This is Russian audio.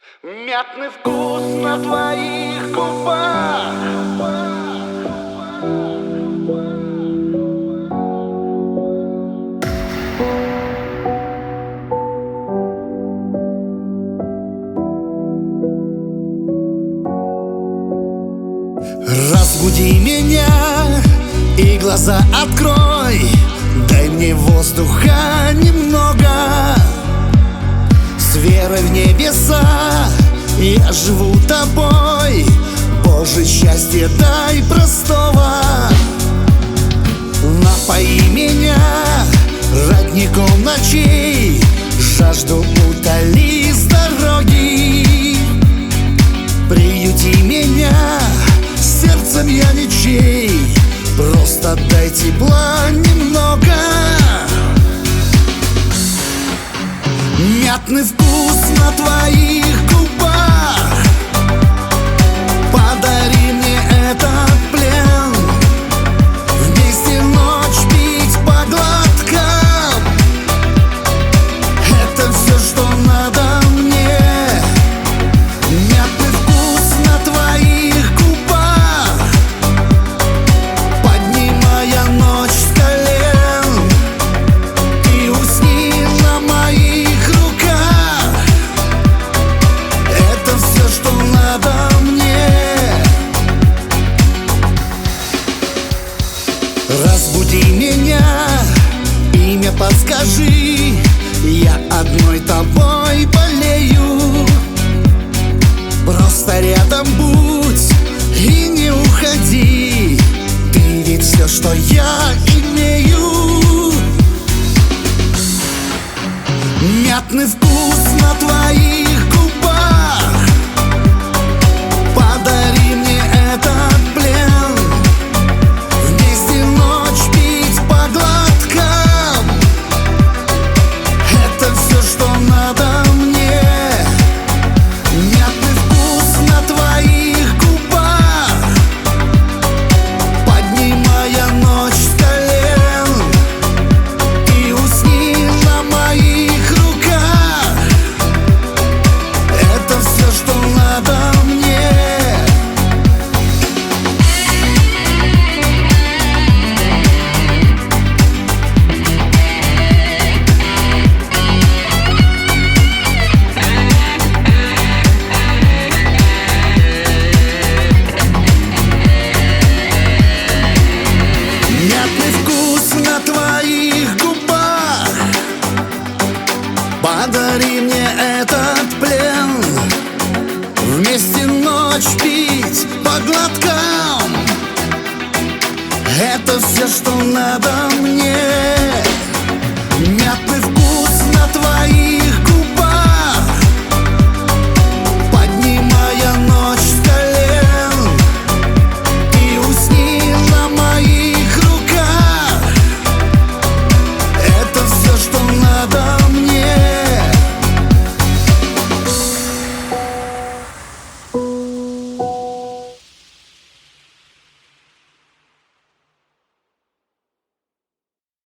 Мятный вкус на твоих губах. Разбуди меня и глаза открой, дай мне воздуха немного. С верой в небеса я живу тобой, Боже, счастье дай простого. Напои меня родником ночей, жажду утоли с дороги. Приюти меня, сердцем я ничей, просто дай тепла немного. Мятный вкус на твоих губах, подари мне этот плен. Вместе ночь пить по глоткам, это все, что надо мне. Мятный вкус на твоих губах, поднимая ночь с колен. Ты усни на моих руках, это все, что надо мне. Разбуди меня, имя подскажи, я одной тобой болею. Просто рядом будь и не уходи, ты ведь все, что я имею. Мятный вкус на твоих губах, подари мне этот плен. Вместе ночь пить по глоткам, это все, что надо мне. Мятный вкус на твоих губах, поднимая ночь с колен. Ты усни на моих руках, это все, что надо мне. Мятный вкус на твоих губах, подари мне этот плен. Вместе ночь пить по глоткам, это все, что надо